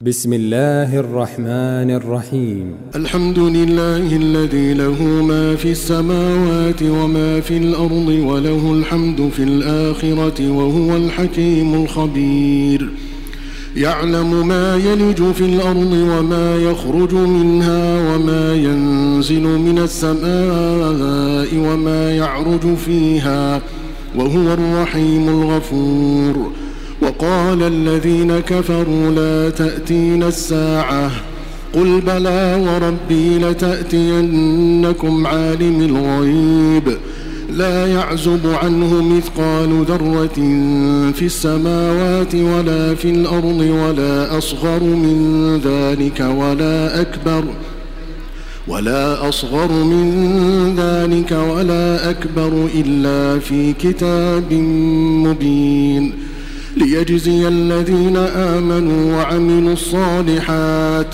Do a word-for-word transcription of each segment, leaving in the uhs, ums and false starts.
بسم الله الرحمن الرحيم. الحمد لله الذي له ما في السماوات وما في الأرض وله الحمد في الآخرة وهو الحكيم الخبير. يعلم ما يلج في الأرض وما يخرج منها وما ينزل من السماء وما يعرج فيها وهو الرحيم الغفور. وقال الذين كفروا لا تأتينا الساعة قل بلى وربي لتأتينكم عالم الغيب لا يعزب عنه مثقال ذرة في السماوات ولا في الأرض ولا أصغر من ذلك ولا أكبر ولا أصغر من ذلك ولا أكبر إلا في كتاب مبين ليجزي الذين آمنوا وعملوا الصالحات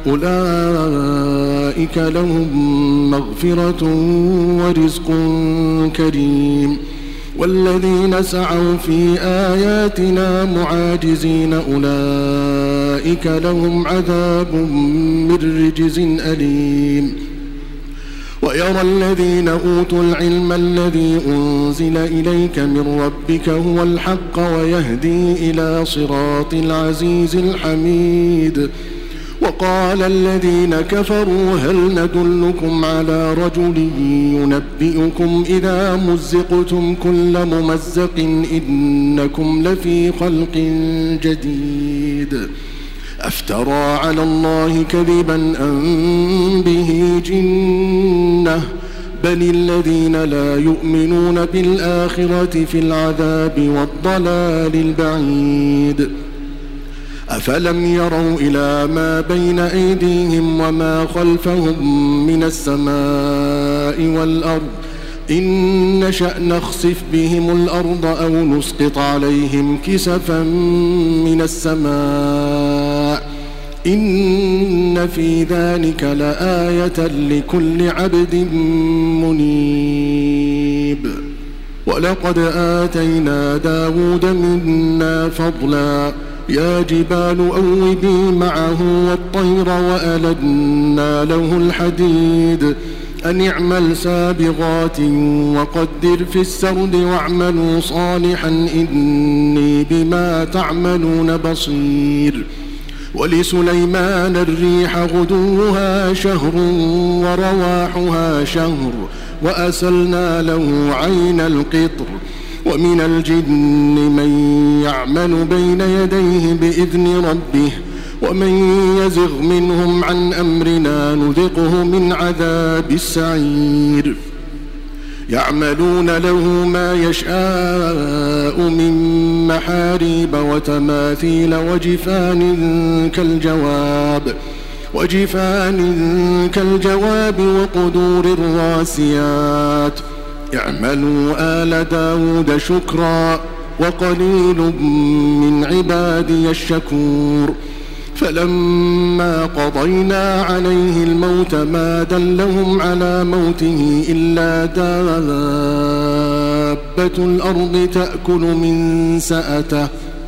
أولئك لهم مغفرة ورزق كريم. والذين سعوا في آياتنا معاجزين أولئك لهم عذاب من رجز أليم. ويرى الذين أوتوا العلم الذي أنزل إليك من ربك هو الحق ويهدي إلى صراط العزيز الحميد. وقال الذين كفروا هل ندلكم على رجل ينبئكم إذا مزقتم كل ممزق إنكم لفي خلق جديد أفترى على الله كذبا أم به جنة بل الذين لا يؤمنون بالآخرة في العذاب والضلال البعيد. أفلم يروا إلى ما بين أيديهم وما خلفهم من السماء والأرض إن نشأ نخسف بهم الأرض أو نسقط عليهم كسفا من السماء إن في ذلك لآية لكل عبد منيب. ولقد آتينا داود منا فضلا يا جبال أوبي معه والطير وألنا له الحديد أن اعمل سابغات وقدر في السرد واعملوا صالحا إني بما تعملون بصير. ولسليمان الريح غدوها شهر ورواحها شهر وأسلنا له عين القطر. ومن الجن من يعمل بين يديه بإذن ربه ومن يزغ منهم عن أمرنا نذقه من عذاب السعير. يعملون له ما يشاء من محاريب وتماثيل وجفان كالجواب وجفان كالجواب وقدور الراسيات. اعملوا آل داود شكرا وقليل من عبادي الشكور. فلما قضينا عليه الموت ما دلهم على موته إلا دابة الأرض تأكل من سأته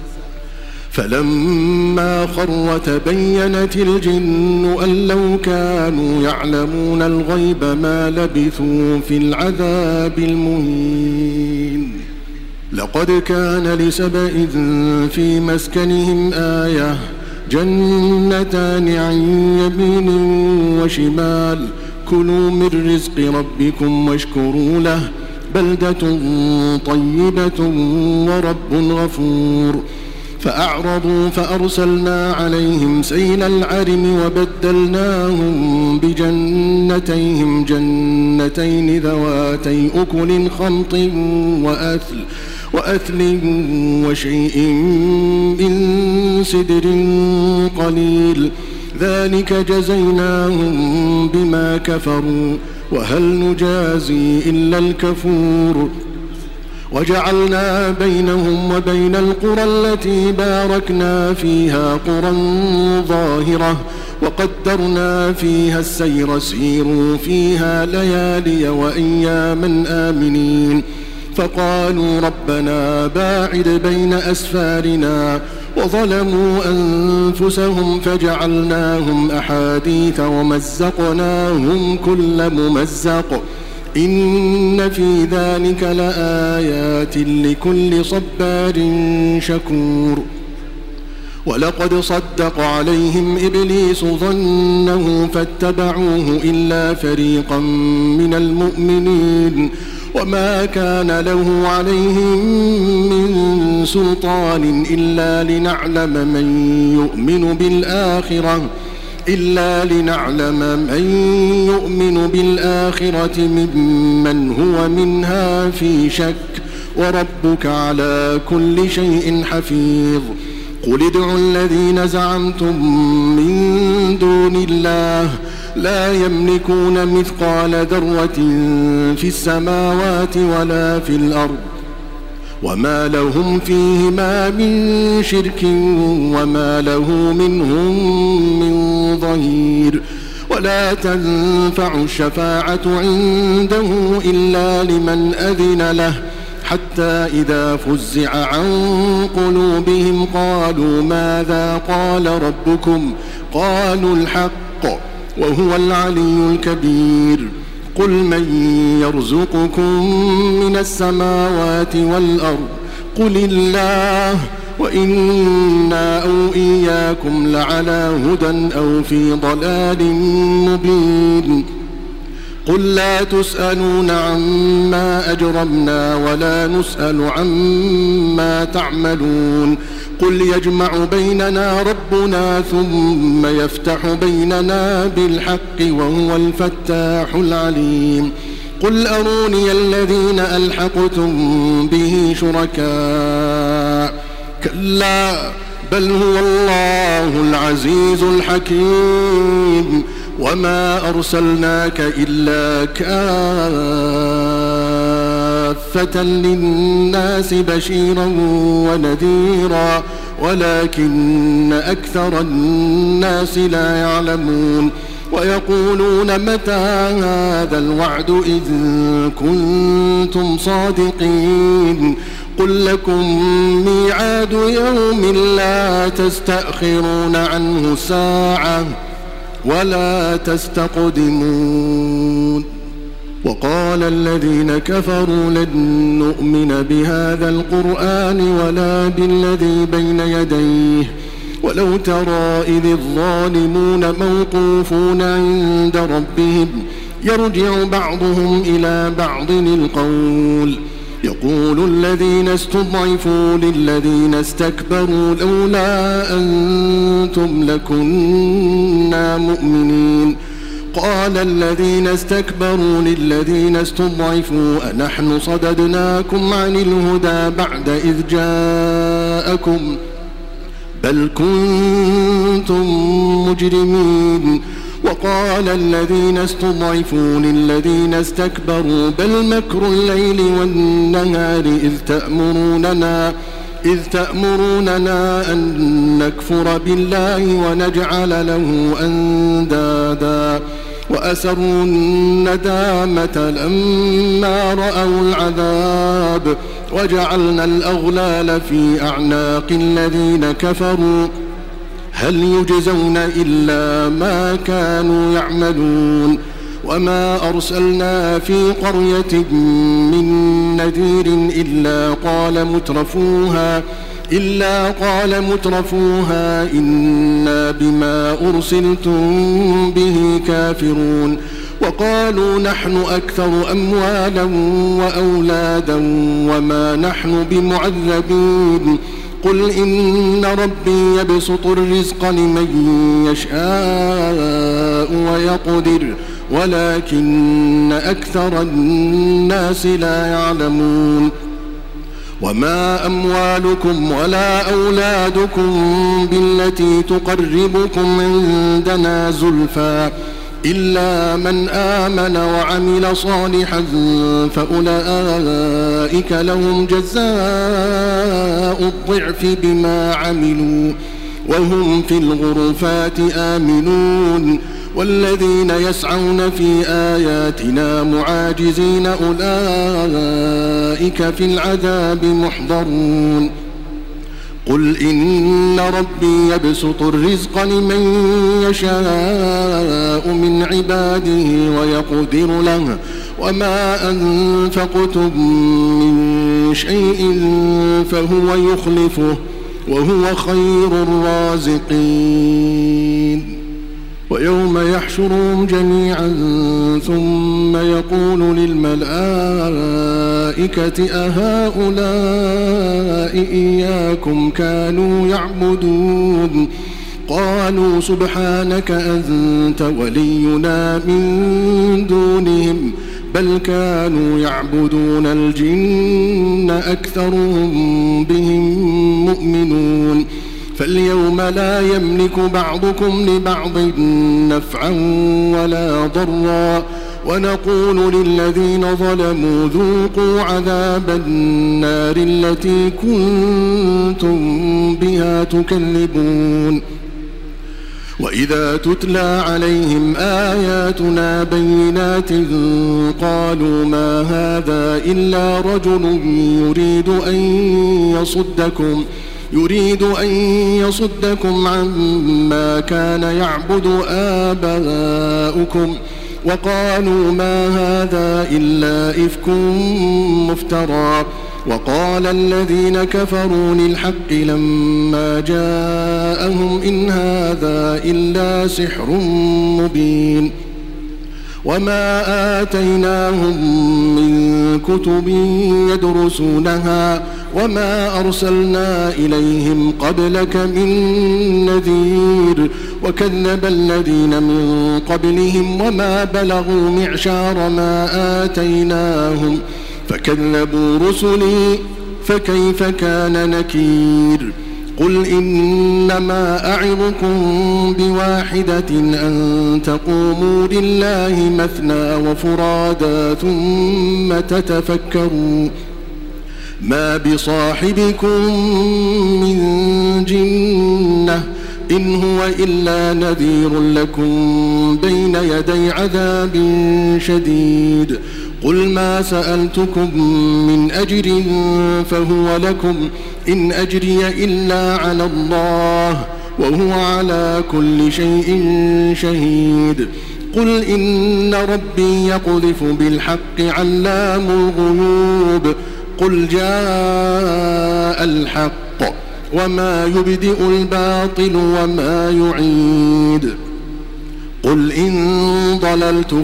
فلما خر تبينت الجن أن لو كانوا يعلمون الغيب ما لبثوا في العذاب المهين. لقد كان لسبإ في مسكنهم آية جنتان عن يمين وشمال كلوا من رزق ربكم واشكروا له بلدة طيبة ورب غفور. فأعرضوا فأرسلنا عليهم سيل العرم وبدلناهم بجنتيهم جنتين ذواتي أكل خمط وأثل وأثل وشيء من سدر قليل ذلك جزيناهم بما كفروا وهل نجازي إلا الكفور. وجعلنا بينهم وبين القرى التي باركنا فيها قرى ظاهرة وقدرنا فيها السير سيروا فيها ليالي وأياما آمنين. فقالوا ربنا باعد بين أسفارنا وظلموا أنفسهم فجعلناهم أحاديث ومزقناهم كل ممزق إن في ذلك لآيات لكل صبار شكور. ولقد صدق عليهم إبليس ظنه فاتبعوه إلا فريقا من المؤمنين وما كان له عليهم من سلطان إلا لنعلم من يؤمن بالآخرة إلا لنعلم من يؤمن بالآخرة ممن هو منها في شك وربك على كل شيء حفيظ. قل ادعوا الذين زعمتم من دون الله لا يملكون مثقال ذرة في السماوات ولا في الأرض وما لهم فيهما من شرك وما له منهم من ظهير. ولا تنفع الشفاعة عنده إلا لمن أذن له حتى إذا فزع عن قلوبهم قالوا ماذا قال ربكم قالوا الحق وهو العلي الكبير. قل من يرزقكم من السماوات والأرض قل الله وإنا أو إياكم لعلى هدى أو في ضلال مبين. قل لا تسألون عما أجرمنا ولا نسأل عما تعملون. قل يجمع بيننا ربنا ثم يفتح بيننا بالحق وهو الفتاح العليم. قل أروني الذين ألحقتم به شركاء كلا بل هو الله العزيز الحكيم. وما أرسلناك إلا كافة للناس بشيرا ونذيرا ولكن أكثر الناس لا يعلمون. ويقولون متى هذا الوعد إذ كنتم صادقين. قل لكم ميعاد يوم لا تستأخرون عنه ساعة ولا تستقدمون. وقال الذين كفروا لن نؤمن بهذا القرآن ولا بالذي بين يديه ولو ترى إذ الظالمون موقوفون عند ربهم يرجع بعضهم إلى بعض القول يقول الذين استضعفوا للذين استكبروا لولا أنتم لكنا مؤمنين. قال الذين استكبروا للذين استضعفوا أنحن صددناكم عن الهدى بعد إذ جاءكم بل كنتم مجرمين. وقال الذين استضعفوا للذين استكبروا بل مكر الليل والنهار إذ تأمروننا إذ تأمروننا أن نكفر بالله ونجعل له أندادا وأسروا الندامة لما رأوا العذاب وجعلنا الأغلال في أعناق الذين كفروا هل يجزون إلا ما كانوا يعملون. وما أرسلنا في قرية من نذير إلا قال مترفوها إلا قال مترفوها إنا بما أرسلتم به كافرون. وقالوا نحن أكثر أموالا وأولادا وما نحن بمعذبين. قل إن ربي يبسط الرزق لمن يشاء ويقدر ولكن أكثر الناس لا يعلمون. وما أموالكم ولا أولادكم بالتي تقربكم عندنا زلفى إلا من آمن وعمل صالحا فأولئك لهم جزاء الضعف بما عملوا وهم في الغرفات آمنون. والذين يسعون في آياتنا معاجزين أولئك في العذاب محضرون. قل إن ربي يبسط الرزق لمن يشاء من عباده ويقدر له وما أنفقتم من شيء فهو يخلفه وهو خير الرازقين. ويوم يحشرهم جميعا ثم يقول للملائكة أهؤلاء إياكم كانوا يعبدون قالوا سبحانك أنت ولينا من دونهم بل كانوا يعبدون الجن أكثرهم بهم مؤمنون. فاليوم لا يملك بعضكم لبعض نفعا ولا ضرا ونقول للذين ظلموا ذوقوا عذاب النار التي كنتم بها تكذبون. وإذا تتلى عليهم آياتنا بينات قالوا ما هذا إلا رجل يريد أن يصدكم يريد أن يصدكم عما كان يعبد آباؤكم وقالوا ما هذا إلا إفك مفترى. وقال الذين كفروا للحق لما جاءهم إن هذا إلا سحر مبين. وما آتيناهم من كتب يدرسونها وما أرسلنا إليهم قبلك من نذير وكذب الذين من قبلهم وما بلغوا معشار ما آتيناهم فكذبوا رسلي فكيف كان نكير. قل إنما أعظكم بواحدة أن تقوموا لله مثنى وفرادا ثم تتفكروا ما بصاحبكم من جنة إن هو إلا نذير لكم بين يدي عذاب شديد. قل ما سألتكم من أجر فهو لكم إن أجري إلا على الله وهو على كل شيء شهيد. قل إن ربي يقذف بالحق علام الغيوب. قل جاء الحق وما يبدئ الباطل وما يعيد. قل إن ضللت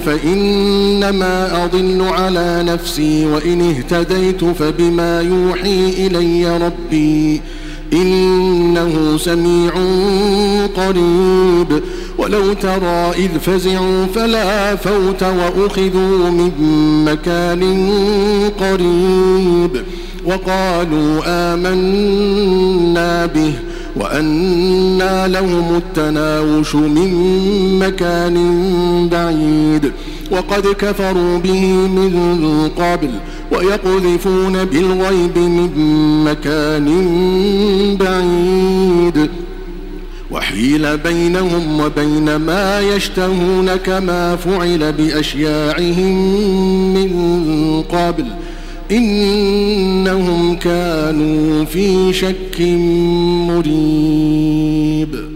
فإنما أضل على نفسي وإن اهتديت فبما يوحي إلي ربي إنه سميع قريب. ولو ترى إذ فزعوا فلا فوت وأخذوا من مكان قريب وقالوا آمنا به وأنى لهم التناوش من مكان بعيد وقد كفروا به من قبل ويقذفون بالغيب من مكان بعيد وحيل بينهم وبين ما يشتهون كما فعل بأشياعهم من قبل إنهم كانوا في شك مريب.